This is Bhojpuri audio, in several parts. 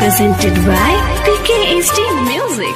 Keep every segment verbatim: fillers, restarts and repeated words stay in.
presented by P K S D Music.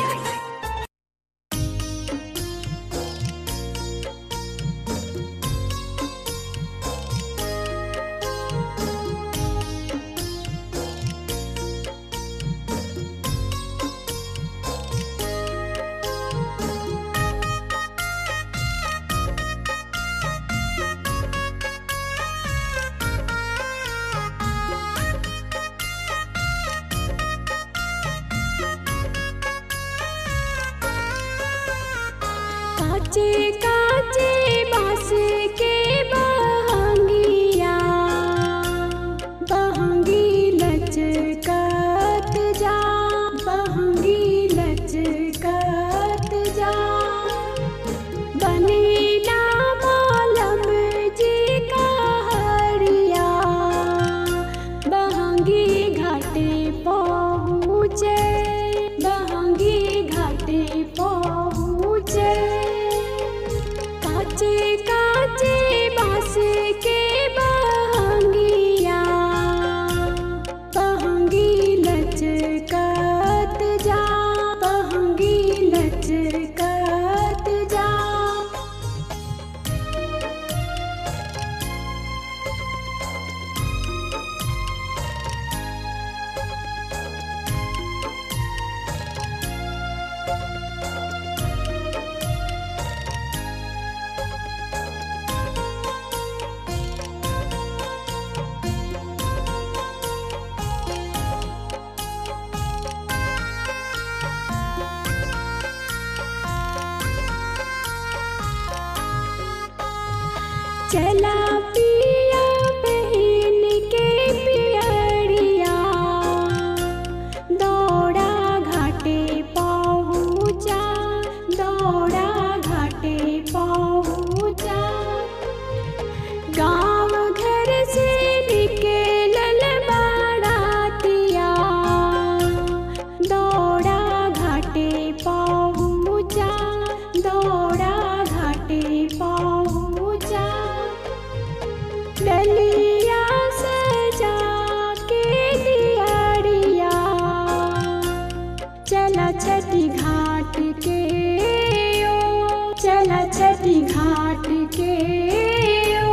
काचे काचे बांस के बहंगिया बहंगी लचकत जा बहंगी लचकत जा बनेला मालम जी का हरिया बहंगी घाटे पहुँचे बहंगी घाटे पहुँचे काचे काचे बांस के बहंगिया बहंगी लचकत जा बहंगी लचकत जा। चला पिया बहन के पियरिया दौड़ा घाटे पहुँचा दौड़ा घाटे पहुँचा गाँव घर से निकलल बारातिया दौड़ा घाटे पहुँचा दौड़ा घाटे पहुँचा डलिया सजा के दियारिया चला छठी घाट के ओ चला छठी घाट के ओ।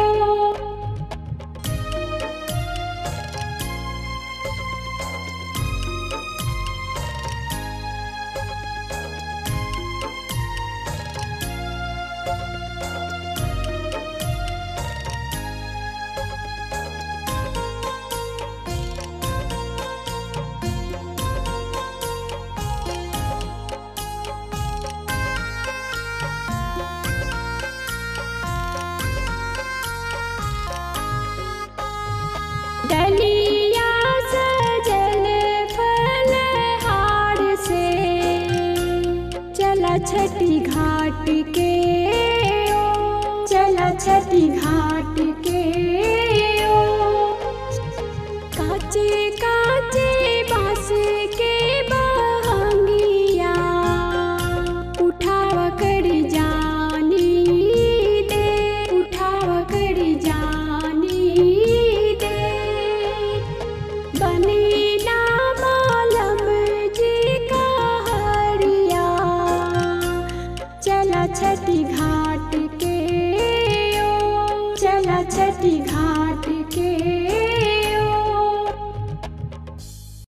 डली